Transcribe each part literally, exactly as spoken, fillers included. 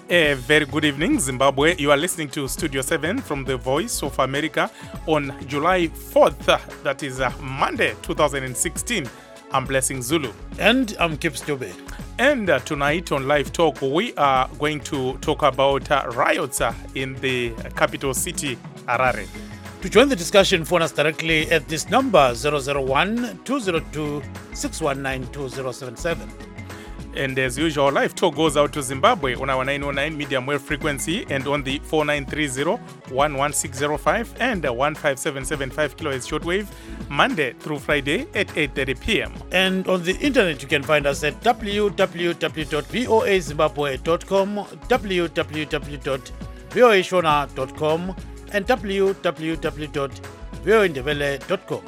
A very good evening, Zimbabwe. You are listening to Studio seven from the Voice of America on July fourth, that is uh, Monday, two thousand sixteen. I'm Blessing Zulu. And I'm Kips Jobe. And uh, tonight on Live Talk, we are going to talk about uh, riots uh, in the capital city, Harare. To join the discussion, phone us directly at this number, zero zero one, two zero two, six one nine, two zero seven seven. And as usual, Live Talk goes out to Zimbabwe on our nine oh nine medium wave frequency and on the four nine three zero, one one six zero five and one five seven seven five kilohertz shortwave, Monday through Friday at eight thirty p.m. And on the internet, you can find us at w w w dot voa zimbabwe dot com, w w w dot voa shona dot com, and w w w dot voa ndebele dot com.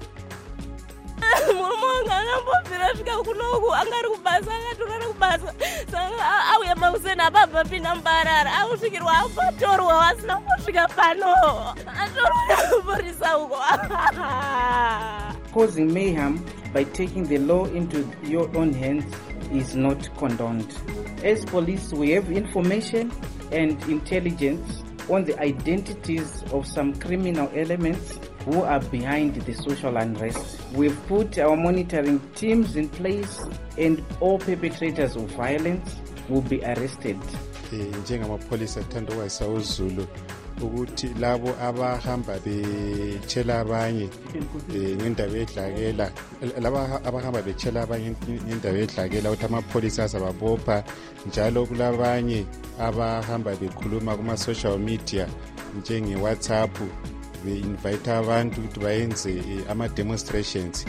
Causing mayhem by taking the law into your own hands is not condoned. As police, we have information and intelligence on the identities of some criminal elements who are behind the social unrest. We've put our monitoring teams in place and all perpetrators of violence will be arrested. Njengamapolisa athanda ukwazisa uZulu ukuthi labo abahamba betshela abanye ngendaba yedlakela, laba abahamba betshela abanye ngendaba yedlakela ukuthi amapolisa azababopha, njalo kulabanye abahamba bekhuluma kuma social media njenge WhatsApp be-invite abantu ukuthi bayenze ama-demonstrations.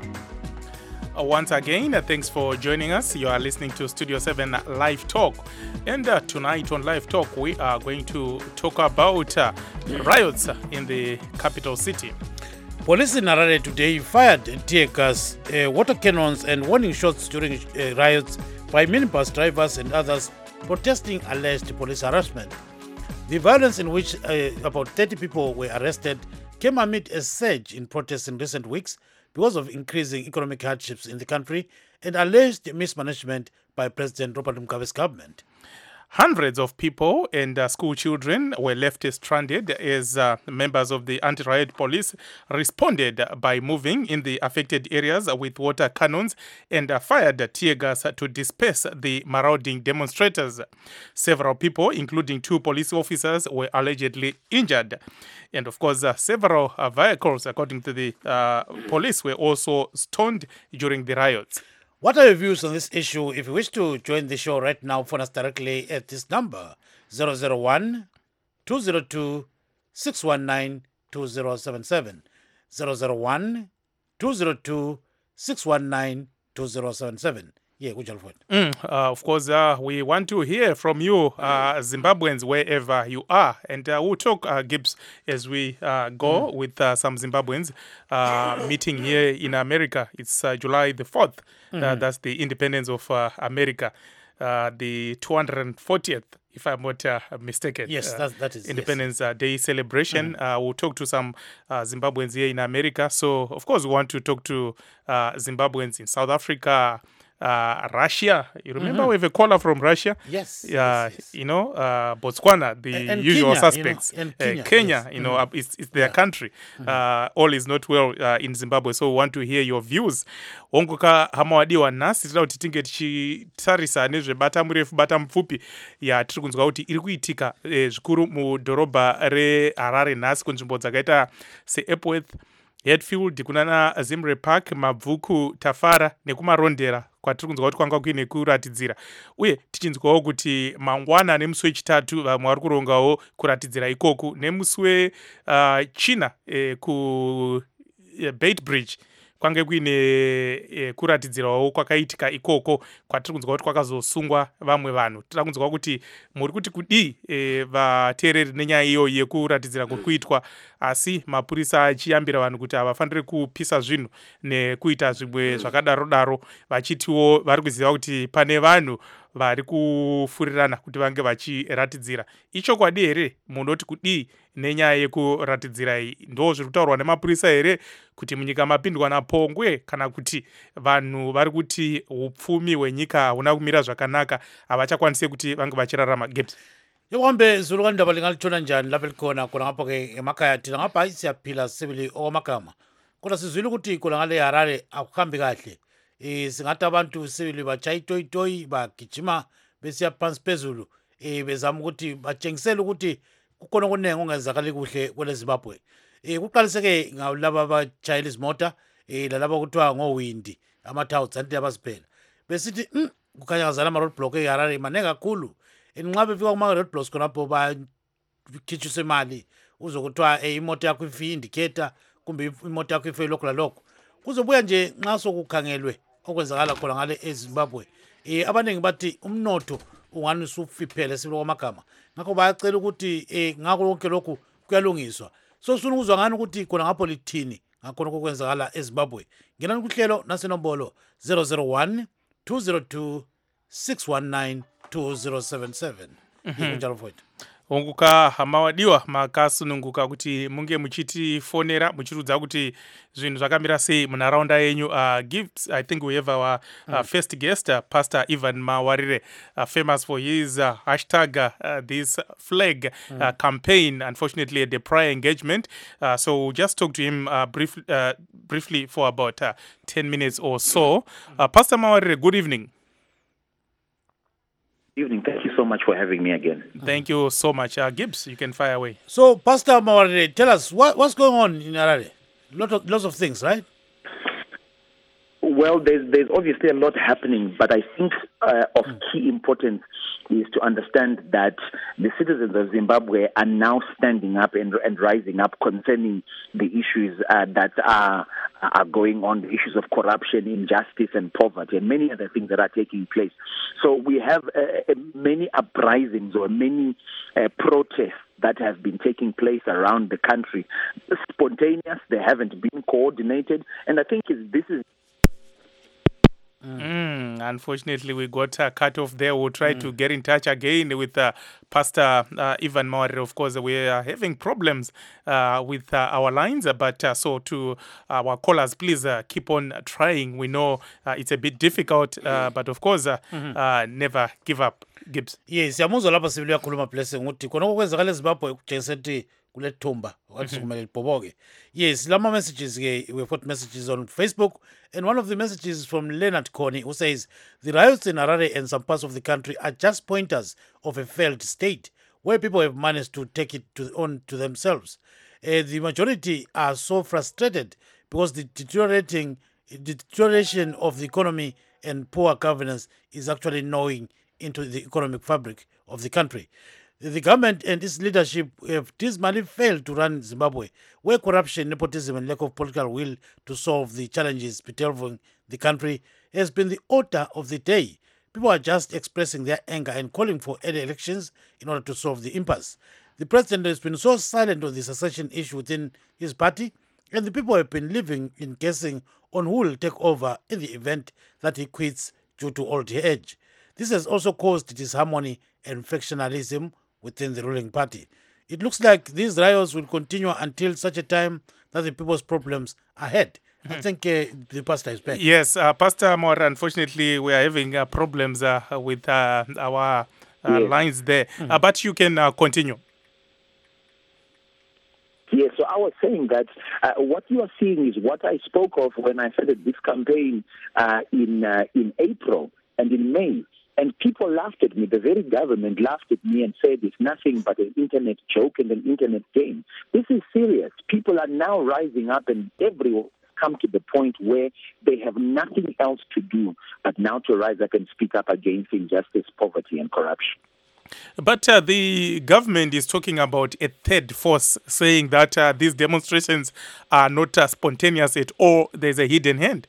Once again, uh, thanks for joining us. You are listening to Studio seven Live Talk. And uh, tonight on Live Talk, we are going to talk about uh, riots in the capital city. Police in Harare today fired tear gas, uh, water cannons and warning shots during uh, riots by minibus drivers and others protesting alleged police harassment. The violence, in which uh, about thirty people were arrested, came amid a surge in protests in recent weeks because of increasing economic hardships in the country and alleged mismanagement by President Robert Mugabe's government. Hundreds of people and uh, school children were left stranded as uh, members of the anti-riot police responded by moving in the affected areas with water cannons and uh, fired tear gas to disperse the marauding demonstrators. Several people, including two police officers, were allegedly injured. And of course, uh, several uh, vehicles, according to the uh, police, were also stoned during the riots. What are your views on this issue? If you wish to join the show right now, phone us directly at this number, zero zero one, two zero two, six one nine, two zero seven seven, zero zero one, two zero two, six one nine, two zero seven seven. Yeah, good job. Mm, uh, of course, uh, we want to hear from you, uh, Zimbabweans, wherever you are. And uh, we'll talk, uh, Gibbs, as we uh, go mm. with uh, some Zimbabweans uh, meeting here in America. It's uh, July the fourth. Mm-hmm. Uh, that's the independence of uh, America, uh, the two hundred fortieth, if I'm not uh, mistaken. Yes, uh, that, that is Independence yes. uh, Day celebration. Mm-hmm. Uh, we'll talk to some uh, Zimbabweans here in America. So, of course, we want to talk to uh, Zimbabweans in South Africa, Uh, Russia. You remember mm-hmm. we have a caller from Russia? Yes. Uh, yes, yes. You know, uh, Botswana, the and, and usual Kenya, suspects. You know, and Kenya, uh, Kenya, Kenya yes. you know, mm-hmm. it's, it's their yeah. country. Mm-hmm. Uh, all is not well uh, in Zimbabwe. So we want to hear your views. Ongoka hamawadiwa nasi tinoda kuti tinge tichitarisa nezvebata murefu bata mupfupi yatiri kunzwa kuti iri kuitika eh, zvikuru mudhorobha reHarare nhasi kunzvimbo dzakaita seEpworth, Hatfield, kunana Zimre Park, Mabvuku, Tafara nekumarondera kwatiri kunzwa kuti kwanga kuine kuratidzira. Uye tichinzwawo kuti mangwana nemusi wechitatu vamwe vari kurongawo kuratidzira ikoku nemusi wechina uh, eh, ku eh, Bait Bridge kwange kuine e, kuratidzirawo kwakaitika ikoko kwatiri kunzwa kuti kwakazosungwa vamwe vanhu. Tiri kunzwa kuti muri kuti kudii e, vateereri nenyaya iyo yekuratidzira kuri kuitwa, asi mapurisa achiyambira vanhu kuti havafaniri kupisa zvinhu nekuita zvimwe zvakadaro daro, vachitiwo vari kuziva kuti pane vanhu vari kufurirana kuti vange vachiratidzira. Ichokwadi here munoti kudii nenyaya yekuratidzira iyi? Ndo zviri kutaurwa nemapurisa here kuti munyika mapindwa napongwe, kana kuti vanhu vari kuti upfumi hwenyika huna kumira zvakanaka havachakwanisi kuti vange vachirarama? Gibbs. Yokwambe zulu kandaba lingalithola njani lapha likhona khona ngapha ke emakhaya thina ngapha hayi siyaphila sibili okwamagama, kodwa sizwile ukuthi khona ngale Harare akuhambi kahle. Eh singathi abantu sibili bachaya itoyitoyi bagijima besiya phansi phezulu, eh bezama ukuthi batshengisele ukuthi kukhona okuningi ongenzakali kuhle kwele Zimbabwe. Eh kuqaliseke ngalaba abachayela izimota, eh lalaba kuthiwa ngowindi ama-touts anti abasiphela besithi mm, kukhanya ngazana ama-road block eHarare maningi kakhulu. Nxa befika kuma-road blocks khonapho bakhitshisa imali uzokuthiwa eh, imoto yakho ife indicator kumbe imoto yakho ife lokhu lalokho. Kuzobuya nje nxa sokukhangelwe okwenzakala khona ngale eZimbabwe, eh abaningi bathi umnotho ungani usufiphele sibili kwamagama, ngakho bayacela ukuthi eh ngakho konke lokhu kuyalungiswa. So sifuna ukuzwa ngani ukuthi khona ngapho lithini ngakhona okwenzakala eZimbabwe. Ngenani kuhlelo nasenombolo zero zero one two zero two six one nine two zero seven seven. Ikunjalo mfowethu. Onguka hamawadiwa makasununguka kuti munge muchitifonera muchirudza kuti zvinhu zvakamira sei munharaunda yenyu. Uh, Gibbs, I think we have our uh, mm. first guest, uh, Pastor Ivan Mawarire, uh, famous for his uh, hashtag, uh, this flag mm. uh, campaign, unfortunately at the prior engagement. Uh, so we'll just talk to him uh, brief, uh, briefly for about uh, ten minutes or so. Uh, Pastor Mawarire, good evening. Evening. Thank you so much for having me again. Thank you so much. Uh, Gibbs, you can fire away. So, Pastor Mawarire, tell us what, what's going on in Harare. Lot of lots of things, right? Well, there's there's obviously a lot happening, but I think uh, of key importance is to understand that the citizens of Zimbabwe are now standing up and, and rising up concerning the issues uh, that are are going on, the issues of corruption, injustice, and poverty, and many other things that are taking place. So we have uh, many uprisings or many uh, protests that have been taking place around the country. Spontaneous, they haven't been coordinated, and I think is, this is Mm, unfortunately, we got uh, cut off there. We'll try mm. to get in touch again with uh, Pastor uh, Ivan Mawarire. Of course, we are having problems uh, with uh, our lines, but uh, so to our callers, please uh, keep on trying. We know uh, it's a bit difficult, uh, but of course, uh, mm-hmm. uh, never give up. Gibbs. Yes, yamuzwa lapha sibili yakhuluma blessing ukuthi khona okwenzakala eZimbabwe kujengisethi kule thumba wathi kumele libhoboke. Yes, lama messages ke we've got messages on Facebook, and one of the messages is from Leonard Koni, who says the riots in Harare and some parts of the country are just pointers of a failed state where people have managed to take it to on to themselves. Uh, the majority are so frustrated because the deteriorating the deterioration of the economy and poor governance is actually gnawing into the economic fabric of the country. The government and its leadership have dismally failed to run Zimbabwe, where corruption, nepotism, and lack of political will to solve the challenges bedeviling the country has been the order of the day. People are just expressing their anger and calling for early elections in order to solve the impasse. The president has been so silent on the succession issue within his party, and the people have been living in guessing on who will take over in the event that he quits due to old age. This has also caused disharmony and factionalism within the ruling party. It looks like these riots will continue until such a time that the people's problems are heard. Mm-hmm. I think uh, the pastor is back. Yes, uh, Pastor Mawarire, unfortunately, we are having uh, problems uh, with uh, our uh, yes. lines there. Mm-hmm. Uh, but you can uh, continue. Yes, so I was saying that uh, what you are seeing is what I spoke of when I started this campaign uh, in uh, in April and in May. And people laughed at me. The very government laughed at me and said it's nothing but an internet joke and an internet game. This is serious. People are now rising up, and everyone come to the point where they have nothing else to do but now to rise up and speak up against injustice, poverty, and corruption. But uh, the government is talking about a third force, saying that uh, these demonstrations are not uh, spontaneous at all. There's a hidden hand.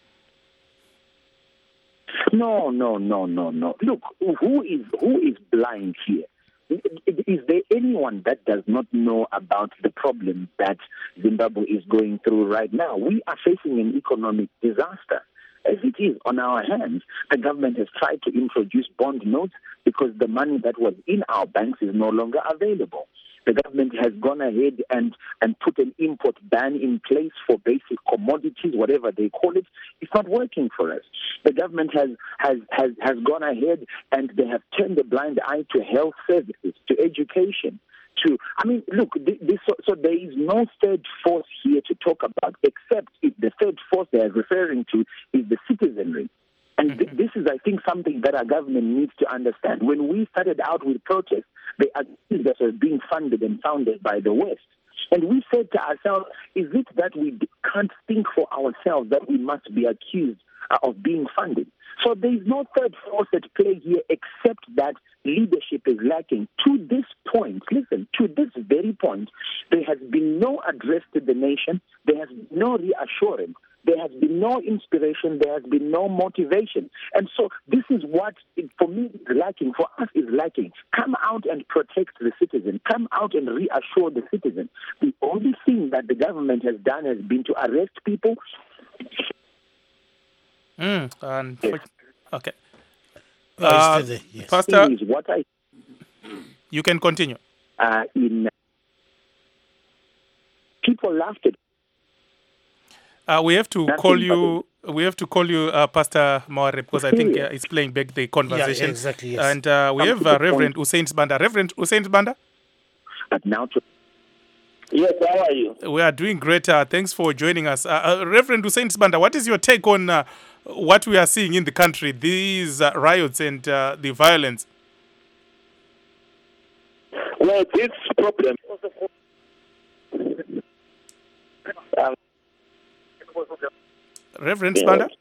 No, no, no, no, no. Look, who is who is blind here? Is there anyone that does not know about the problem that Zimbabwe is going through right now? We are facing an economic disaster. As it is on our hands, the government has tried to introduce bond notes because the money that was in our banks is no longer available. The government has gone ahead and, and put an import ban in place for basic commodities, whatever they call it. It's not working for us. The government has, has, has, has gone ahead and they have turned a blind eye to health services, to education. To, I mean, look, this, so, so there is no third force here to talk about, except if the third force they are referring to is the citizenry. And th- this is, I think, something that our government needs to understand. When we started out with protests, they accused us of being funded and founded by the West. And we said to ourselves, is it that we can't think for ourselves that we must be accused uh, of being funded? So there is no third force at play here except that leadership is lacking. To this point, listen, to this very point, there has been no address to the nation. There has been no reassurance. There has been no inspiration. There has been no motivation. And so this is what, for me, is lacking, for us is lacking. Come out and protect the citizen. Come out and reassure the citizen. The only thing that the government has done has been to arrest people. Mm, and Yes. okay. Oh, Uh, it's still there, yes. Pastor, Is what I you can continue. uh, in people laughed at. Uh, we have to Nothing call but you. We have to call you, uh, Pastor Maware, because I think uh, Serious. it's playing back the conversation. Yeah, exactly, yes. And uh, we Come have to the uh, point. Reverend Hussein Banda. Reverend Hussein Banda, But now to Yes, how are you? we are doing great. Uh, thanks for joining us. Uh, uh, Reverend Hussein Banda, what is your take on uh, what we are seeing in the country, these uh, riots and uh, the violence? Well, this problem. Um, Reverend Yeah. Banda?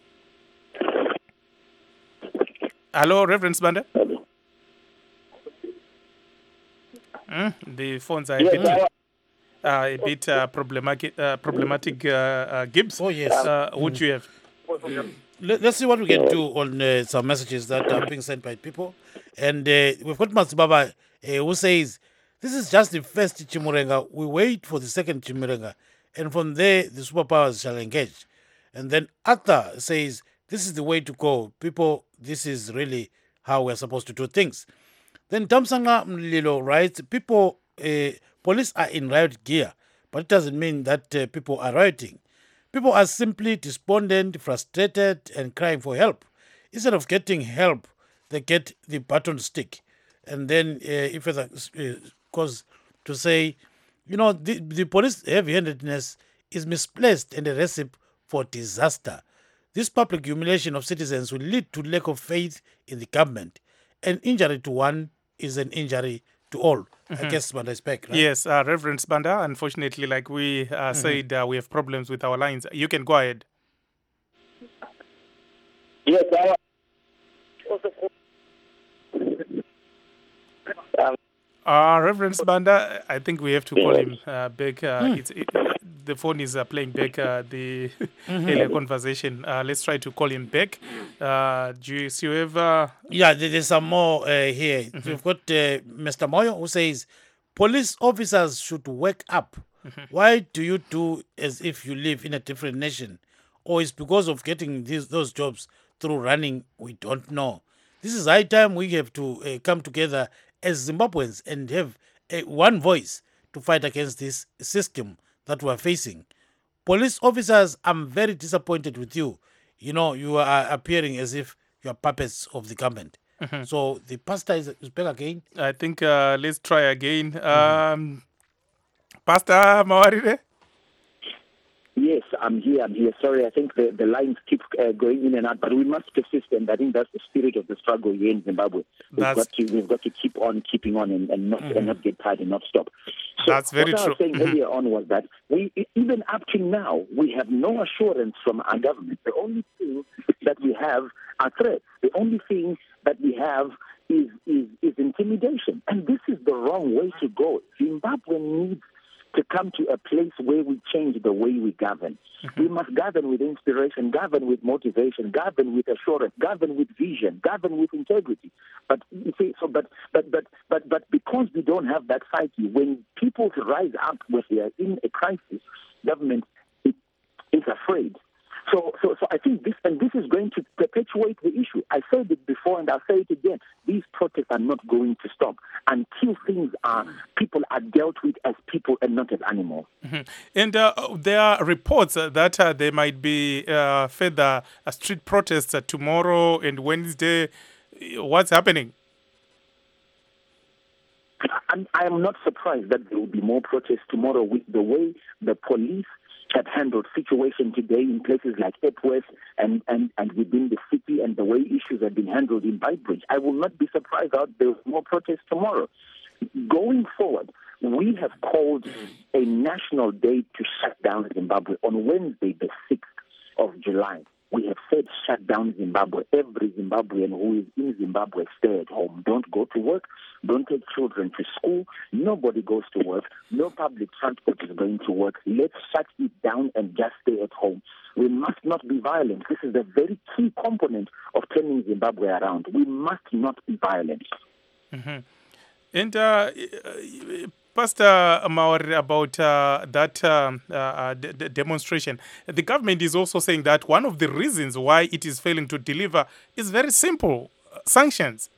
Hello, Reverend Banda? Mm, the phones are a yes, bit, how uh, a bit uh, problematic. Uh, problematic. Uh, uh, Gibbs, Oh, yes. uh, what do you have? Let, let's see what we can do on uh, some messages that are being sent by people. And uh, we've got Matsibaba uh, who says, this is just the first Chimurenga. We wait for the second Chimurenga. And from there, the superpowers shall engage. And then Arthur says, this is the way to go. People, this is really how we're supposed to do things. Then Tamsanga Mlilo writes, people, uh, police are in riot gear, but it doesn't mean that uh, people are rioting. People are simply despondent, frustrated, and crying for help. Instead of getting help, they get the baton stick. And then uh, if it uh, goes to say, you know, the, the police heavy-handedness is misplaced and a recipe for disaster. This public humiliation of citizens will lead to lack of faith in the government. An injury to one is an injury to all. I guess Banda is back, right? Yes, uh, Reverend Banda. Unfortunately, like we uh, said, uh, we have problems with our lines. You can go ahead. yes, how um, Uh, Reverend Banda, I think we have to call him uh, back. Uh, it's, it, the phone is uh, playing back uh, the earlier conversation. Uh, let's try to call him back. Uh, do you see ever? Yeah, there- there's some more uh, here. We've got uh, Mister Moyo who says, police officers should wake up. Why do you do as if you live in a different nation? Or it's because of getting these those jobs through running? We don't know. This is high time we have to uh, come together as Zimbabweans and have uh, one voice to fight against this system that we're facing. Police officers, I'm very disappointed with you. You know, you are appearing as if you are puppets of the government. So the pastor is, is back again. I think uh, let's try again. Um, Pastor Mawarire? Yes, I'm here. I'm here. Sorry, I think the, the lines keep uh, going in and out, but we must persist, and I think that's the spirit of the struggle here in Zimbabwe. We've That's- got to we've got to keep on keeping on and, and not and not get tired and not stop. So That's very what I true. was saying earlier on was that we even up to now we have no assurance from our government. The only thing that we have are threats. The only thing that we have is is, is intimidation, and this is the wrong way to go. Zimbabwe needs to come to a place where we change the way we govern. We must govern with inspiration, govern with motivation, govern with assurance, govern with vision, govern with integrity. But you see, so but but but but but because we don't have that psyche, when people rise up when they are in a crisis, government is afraid. So, so, so I think this, and this is going to perpetuate the issue. I said it before, and I'll say it again. These protests are not going to stop until things are people are dealt with as people and not as animals. Mm-hmm. And uh, there are reports uh, that uh, there might be uh, further uh, street protests uh, tomorrow and Wednesday. What's happening? And I am not surprised that there will be more protests tomorrow with the way the police have handled situation today in places like Epworth and, and, and within the city, and the way issues have been handled in Beitbridge. I will not be surprised that there will be more protests tomorrow. Going forward, we have called a national day to shut down Zimbabwe on Wednesday, the sixth of July. We have said shut down Zimbabwe. Every Zimbabwean who is in Zimbabwe, stay at home. Don't go to work. Don't take children to school. Nobody goes to work. No public transport is going to work. Let's shut it down and just stay at home. We must not be violent. This is a very key component of turning Zimbabwe around. We must not be violent. Mm-hmm. And uh, Pastor Maori, about uh, that uh, uh, d- d- demonstration, the government is also saying that one of the reasons why it is failing to deliver is very simple: sanctions.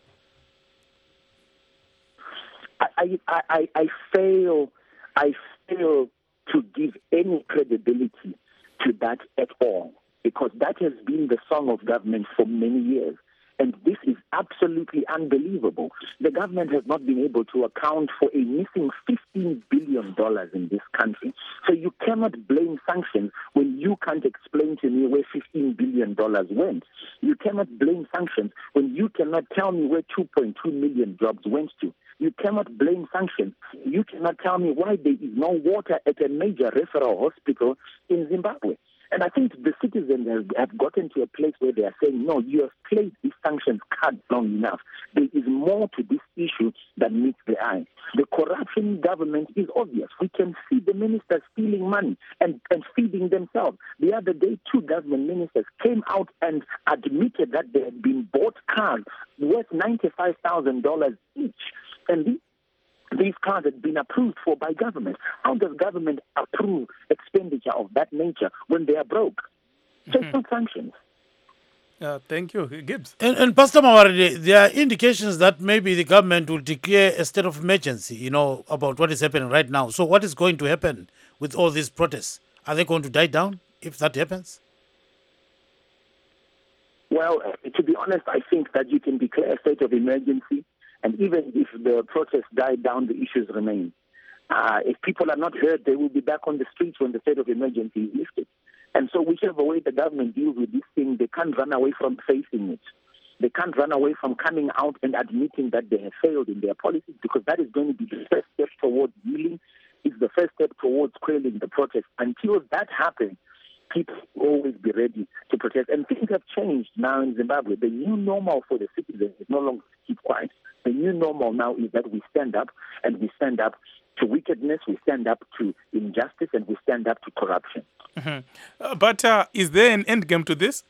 I, I, I, I fail, I fail to give any credibility to that at all, because that has been the song of government for many years. And this is absolutely unbelievable. The government has not been able to account for a missing fifteen billion dollars in this country. So you cannot blame sanctions when you can't explain to me where fifteen billion dollars went. You cannot blame sanctions when you cannot tell me where two point two million jobs went to. You cannot blame sanctions. You cannot tell me why there is no water at a major referral hospital in Zimbabwe. And I think the citizens have, have gotten to a place where they are saying, no, you have played these sanctions cards long enough. There is more to this issue than meets the eye. The corruption in government is obvious. We can see the ministers stealing money and, and feeding themselves. The other day, two government ministers came out and admitted that they had been bought cars worth ninety-five thousand dollars each. And these These cars had been approved for by government. How does government approve expenditure of that nature when they are broke? So Mm-hmm. it's not sanctions. Uh, thank you, Gibbs. And, and Pastor Mawari, there are indications that maybe the government will declare a state of emergency, you know, about what is happening right now. So what is going to happen with all these protests? Are they going to die down if that happens? Well, uh, to be honest, I think that you can declare a state of emergency, and even if the protests die down, the issues remain. Uh, if people are not heard, they will be back on the streets when the state of emergency is lifted. And so whichever way the government deals with this thing, they can't run away from facing it. They can't run away from coming out and admitting that they have failed in their policies, because that is going to be the first step towards healing. It's the first step towards quelling the protest. Until that happens, people will always be ready to protest. And things have changed now in Zimbabwe. The new normal for the citizens is no longer to keep quiet. The new normal now is that we stand up, and we stand up to wickedness, we stand up to injustice, and we stand up to corruption. Mm-hmm. Uh, but uh, is there an end game to this?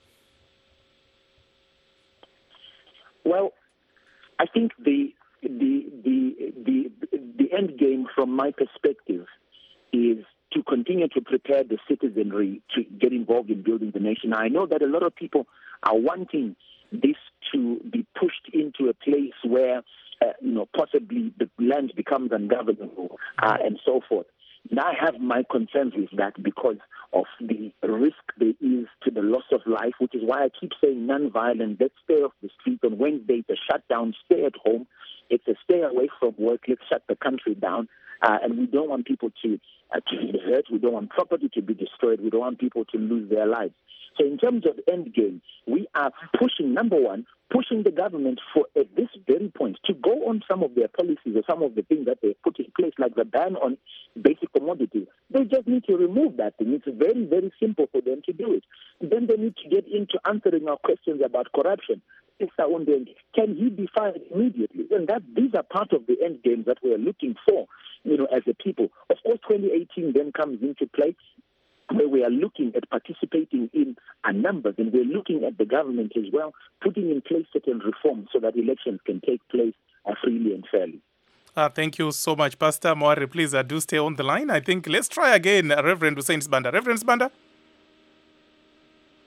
Well, I think the the the the the end game, from my perspective, is to continue to prepare the citizenry to get involved in building the nation. I know that a lot of people are wanting this to be pushed into a place where, uh, you know, possibly the land becomes ungovernable uh, and so forth. And I have my concerns with that because of the risk there is to the loss of life, which is why I keep saying non-violent. Let's stay off the street. On Wednesday, it's a shutdown. Stay at home. It's a stay away from work. Let's shut the country down. Uh, and we don't want people to, uh, to be hurt. We don't want property to be destroyed. We don't want people to lose their lives. So in terms of end game, we are pushing, number one, pushing the government for, at this very point, to go on some of their policies or some of the things that they put in place, like the ban on basic commodities. They just need to remove that thing. It's very, very simple for them to do it. Then they need to get into answering our questions about corruption. Can he be fired immediately? And that these are part of the end games that we are looking for, you know, as a people. Of course, twenty eighteen then comes into play, where we are looking at participating in our numbers, and we're looking at the government as well, putting in place certain reforms so that elections can take place uh, freely and fairly. Uh, thank you so much, Pastor Moari. Please uh, do stay on the line. I think let's try again, uh, Reverend Hussein Sibanda. Reverend Sibanda?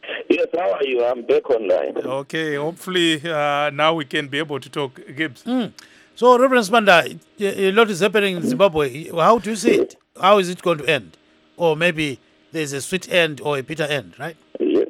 Yes, how are you? I'm back online. Okay, hopefully uh, now we can be able to talk, Gibbs. Mm. So, Reverend Spanda, a lot is happening in Zimbabwe. How do you see it? How is it going to end? Or maybe there's a sweet end or a bitter end, right? Yes.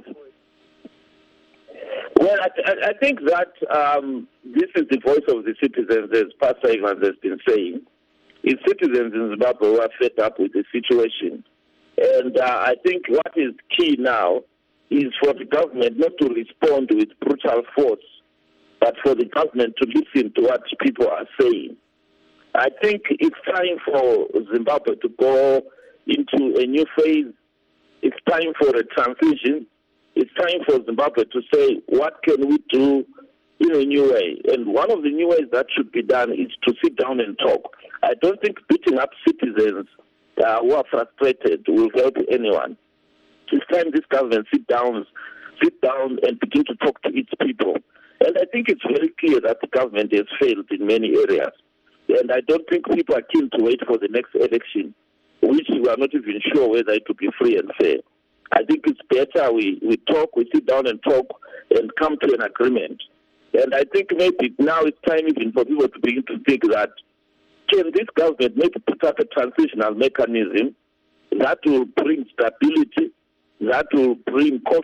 Well, I, I- I think that um, this is the voice of the citizens, as Pastor Evans has been saying. It's citizens in Zimbabwe who are fed up with the situation. And uh, I think what is key now is for the government not to respond with brutal force, but for the government to listen to what people are saying. I think it's time for Zimbabwe to go into a new phase. It's time for a transition. It's time for Zimbabwe to say, what can we do in a new way? And one of the new ways that should be done is to sit down and talk. I don't think beating up citizens uh, who are frustrated will help anyone. It's time this government sit down, sit down and begin to talk to its people. And I think it's very clear that the government has failed in many areas. And I don't think people are keen to wait for the next election, which we are not even sure whether it will be free and fair. I think it's better we, we talk, we sit down and talk and come to an agreement. And I think maybe now it's time even for people to begin to think that can this government maybe put up a transitional mechanism that will bring stability, that will bring cost.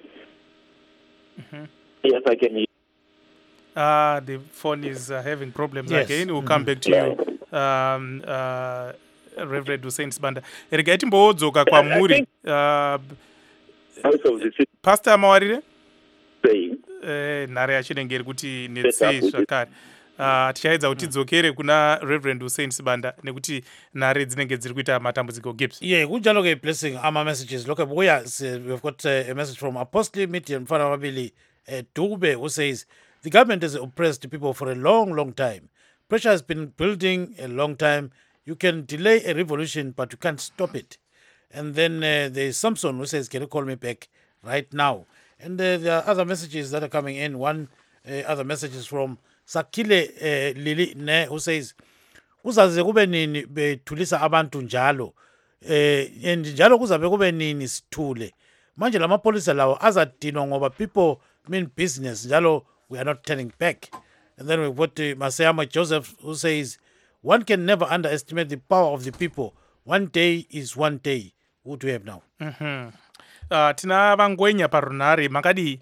Mm-hmm. Yes, I can hear. Uh, the phone is uh, having problems Yes. again. We'll come back to you, um, uh, Reverend Hussein Sibanda. Rega timbodzoka kwamuri. Uh, Voice of the city Pastor Mawarire? saying, Eh, nhare yachinenge iri kuti netsei zvakare. Uh, tichaedza kuti tidzokere kuna Reverend Hussein Sibanda nekuti nhare dzinenge dziri kuita matambudziko. Gibbs. Yeah, good job, okay, blessing our messages. Look, we are, we've got uh, a message from Apostle Midian Fanawabili uh, Dube, who says, the government has oppressed people for a long, long time. Pressure has been building a long time. You can delay a revolution, but you can't stop it. And then uh, there's Samson who says, can you call me back right now? And uh, there are other messages that are coming in. One uh, other message is from Sakile uh, Lili Ne, who says, kuzaze kube nini bethulisa abantu njalo eh and njalo kuzabe kube nini sithule manje lamapolisa lawo azadinwa ngoba people mean business njalo we are not turning back. And then we've got uh, Masayama Joseph, who says one can never underestimate the power of the people. One day is one day. What do we have now? Mhm. Uh, tina vangwenya parunhare makadii?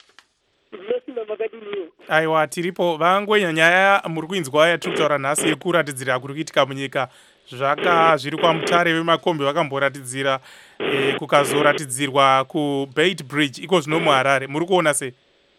Aiwa, tiripo. Vangwenya, nyaya muri kuinzwa yatiri kutaura nhasi yekuratidzira kuri kuitika munyika zvaka zviri kwamutare vemakombi vakamboratidzira eh, kukazoratidzirwa kuBeit Bridge iko zvino muHarare. Muri kuona sei?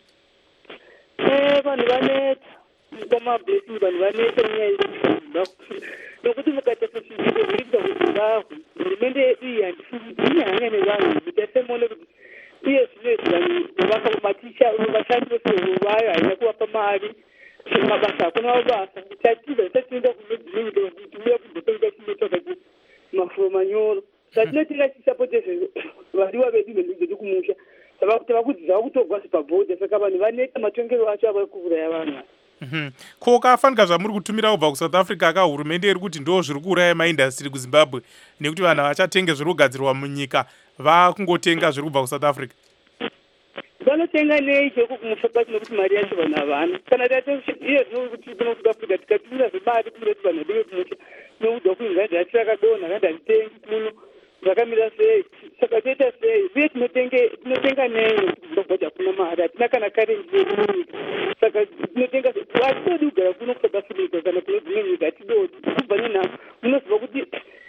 Eh, vanhu vaneta kwamablessing, vanhu vaneta munyaya yezvifumba nokuti mukaita sezvizviko zviri kuita kuzimbabwe hurumende yedu iyi handifuni hanya nevanhu mutasemone kuti uye zvinoizvi vanhu maticha vashandi vese vayo haina kuvapa mari mabasa hakuna mabasa tatiza tatienda kunedzimwe nyika tiuya kuzotenga chinotsvaga mafuro manyoro satinotenga chisapote vadiwa vedu vedu kumusha tava kudzidzava kutogwa sepabhodha saka vanhu vaneta matongero acho ava kuuraya vanhu. Mhm. Ko kafanika zvamuri kutumira kubva kuSouth Africa ka hurumende iri kuti ndo zviri kuuraya maindastry kuZimbabwe nekuti vanhu vachatenge zviri kugadzirwa munyika vakungotenga zviri kubva kuSouth Africa. Vanotenga nei cheko kumusha kwacho nokuti mari yacho vanhu havana kana tatiiye zvinokuti kuno South Africa tikatumira zvemari kumureti vanhu vadiwe kumusha tinoudzwa kuti ngandi hatirakadonha ngandi handitengi kuno zvakamira sei saka toita sei uye tinotenga nei nokuti zimbabwe hakuna mari hatina kana karenji yemunyika saka tinotenga hatitodi kugara kuno kuSouth Africa kana kune dzimwe nyika hatidodi kubva nenhamo munoziva kuti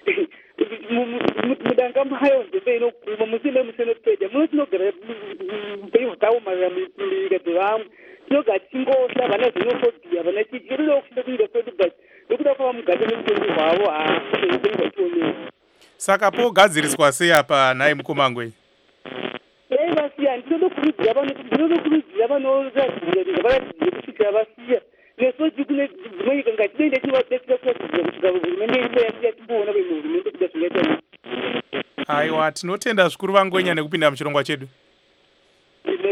mudanga mayo nzeve inoguma musine musenopedya muno tinogara upenyu hwakaomarara munyika dzevamwe tinogara tichingosha vana xenophobia vana chii irido kufunda kunyika kwedu but nekuda kwava mugate neupenyu hwavo haupenyu hwationei. Saka pogadziriswa sei apa nhai mukomangwe? Ei vasiya ndinodokurudzira vanhu ndinodokurudzira vanoratidza varatidzire kusvikira vasiya nesoti kune dzimwe nyika ngatiende tivadetsera kuratidzira kusvika hurumende iripo yasiya timboona vemwe hurumende kuda zvingaita. Aiwa, tinotenda zvikuru vangwenya nekupinda muchirongwa chedu.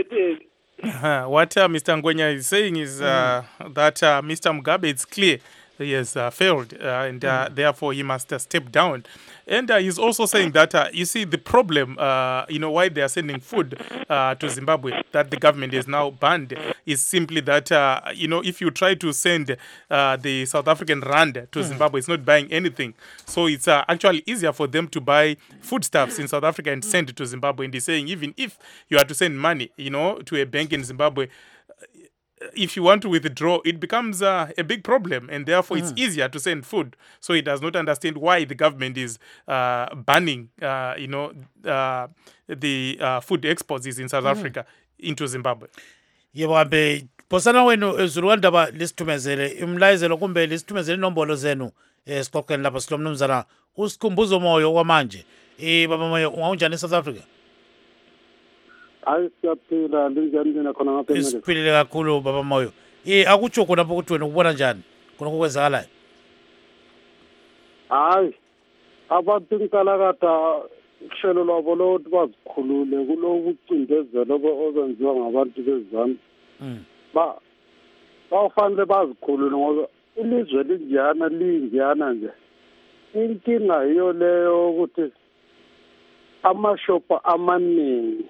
Tinotenda. What uh, Mister Ngwenya is saying is uh, mm. that uh, Mister Mugabe, it's clear he has uh, failed, uh, and uh, therefore he must uh, step down. And uh, he's also saying that, uh, you see, the problem, uh, you know, why they are sending food uh, to Zimbabwe, that the government is now banned, is simply that, uh, you know, if you try to send uh, the South African rand to Zimbabwe, it's not buying anything. So it's uh, actually easier for them to buy foodstuffs in South Africa and send it to Zimbabwe. And he's saying even if you are to send money, you know, to a bank in Zimbabwe, if you want to withdraw, it becomes uh, a big problem, and therefore mm. it's easier to send food. So he does not understand why the government is uh, banning, uh, you know, uh, the uh, food exports in South mm. Africa into Zimbabwe. Yebo abe posana wenu ezulwanda ba lisithumezele imlayezelo kumbe lisithumezele inombolo zenu esiqoqeni lapha silomnumzana usikhumbuzo moyo kwamanje eh baba moyo ungaunjani eSouth Africa? Hayi siyaphila linjani mina khona ngapha eMelika. Siphilile kakhulu baba moyo. Eh akutsho khona ukuthi wena ubona njani khona okwenzakalayo? Hayi abantu inkalakatha uhlelo lwabo lokuthi bazikhulule kulokucindezelo ozenziwa ngabantu bezami. Mm. Ba bafanele bazikhulule ngoba ilizwe linjana linjana nje. Inkinga iyo leyo ukuthi amashopa amaningi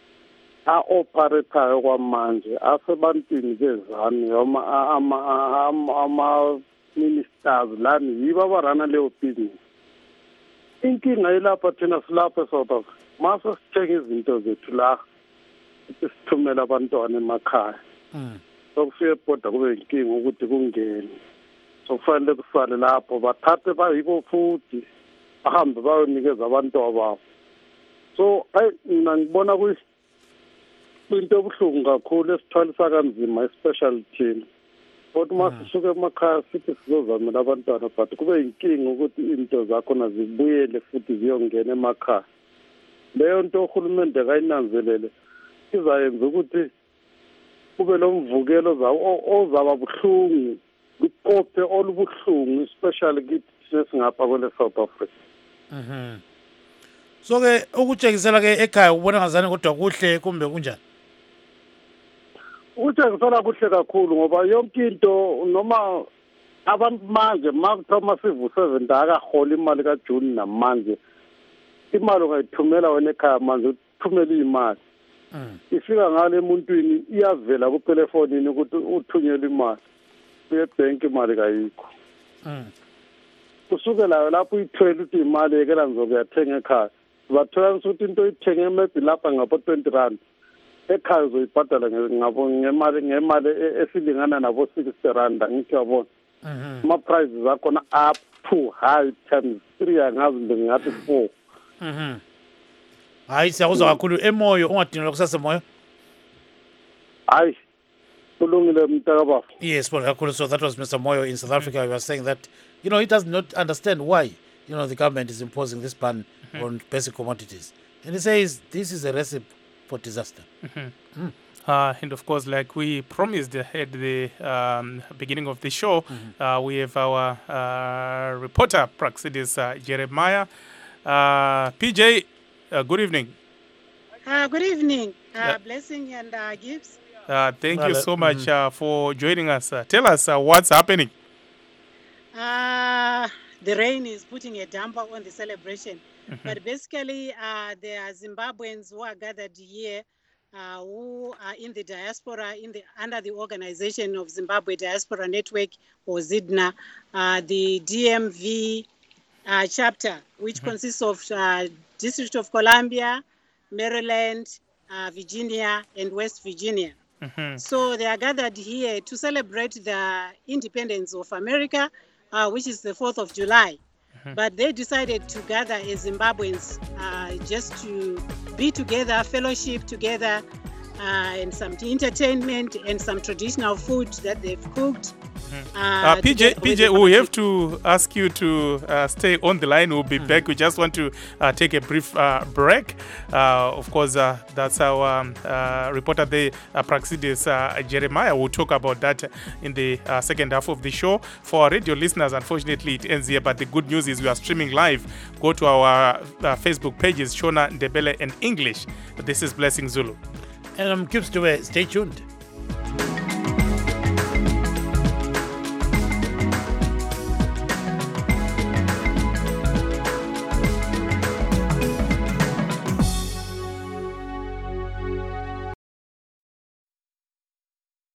a-operatayo kwamanje asebantwini bezami ama ama ama ministers lani yibo abarana leyo business. Inkinga ilapha thina silapha eSouth Africa mase sithenga izinto zethu la sithumela abantwana emakhaya. Mm. Sokufika ebhoda kube inkinga ukuthi kungene. Sokufanele kusale lapho bathathe bayibo futhi bahambe bayonikeza abantu ababo. So ay mina ngibona kuyi into obuhlungu kakhulu esithwalisa kanzima especially thina. Kodwa mase sisuke emakhaya sithi sizozamela abantwana but kube inkinga ukuthi into zakho nazibuyele futhi ziyongena emakhaya. Leyo nto uhulumende kayinanzelele izayenza ukuthi kube lo mvukelo zawo ozaba buhlungu liqophe olubuhlungu especially kithi sesingapha kwele South Africa. Mhm. So ke ukutshekisela ke ekhaya ubona ngazani kodwa kuhle kumbe kunjani? Ukutshekisela kuhle kakhulu ngoba yonke into noma abantu manje makuthiwa sivu seven akahola imali kaJune namanje imali ongayithumela wena ekhaya manje uthumela imali. Mm. Ifika ngale emuntwini iyavela ku telefonini ukuthi uthunyele imali. Uyebank imali kayikho. Mm. Kusukela lapho uyithwele uthi imali ekela ngizokuyathenga ekhaya. Bathola ukuthi into oyithenge maybe lapha ngapha twenty rand. Ekhaya uzoyibhadala ngabo ngemali ngemali esilingana nabo sixty rand ngithi yabona. Mhm. Ama prices akhona up to high times three angazi ngathi four. Mhm. Hayi siyakuzwa kakhulu emoyo ungadinela kusasa moyo. Hayi kulungile mntaka. Yes, well, kakhulu. So that was Mister Moyo in South Africa. He was saying that, you know, he does not understand why, you know, the government is imposing this ban mm-hmm. on basic commodities. And he says this is a recipe for disaster. Mm-hmm. Mm. Uh, and of course, like we promised at the um, beginning of the show, mm-hmm. uh, we have our uh, reporter, Praxidis uh, Jeremiah. Uh, P J, uh, good evening. Uh, good evening, uh, yeah. Blessing and uh, Gibbs. Uh, thank well, you so much mm-hmm. uh, for joining us. Uh, tell us uh, what's happening. Uh, the rain is putting a damper on the celebration. Mm-hmm. But basically, uh, there are Zimbabweans who are gathered here uh, who are in the diaspora in the under the organization of Zimbabwe Diaspora Network, or ZIDNA, uh, the D M V uh, chapter, which mm-hmm. consists of uh, District of Columbia, Maryland, uh, Virginia, and West Virginia. Mm-hmm. So they are gathered here to celebrate the independence of America, uh, which is the fourth of July. Mm-hmm. But they decided to gather as Zimbabweans uh, just to be together, fellowship together, uh, and some entertainment and some traditional food that they've cooked. Mm-hmm. uh, uh, P J, P J, we have to ask you to uh, stay on the line. We'll be mm-hmm. back. We just want to uh, take a brief uh, break. Uh, of course, uh, that's our um, uh, reporter there, uh, Praxidis uh, Jeremiah. We'll talk about that in the uh, second half of the show. For our radio listeners, unfortunately, it ends here. But the good news is we are streaming live. Go to our uh, Facebook pages, Shona Ndebele and English. This is Blessing Zulu. And I'm Gibbs to Stay tuned.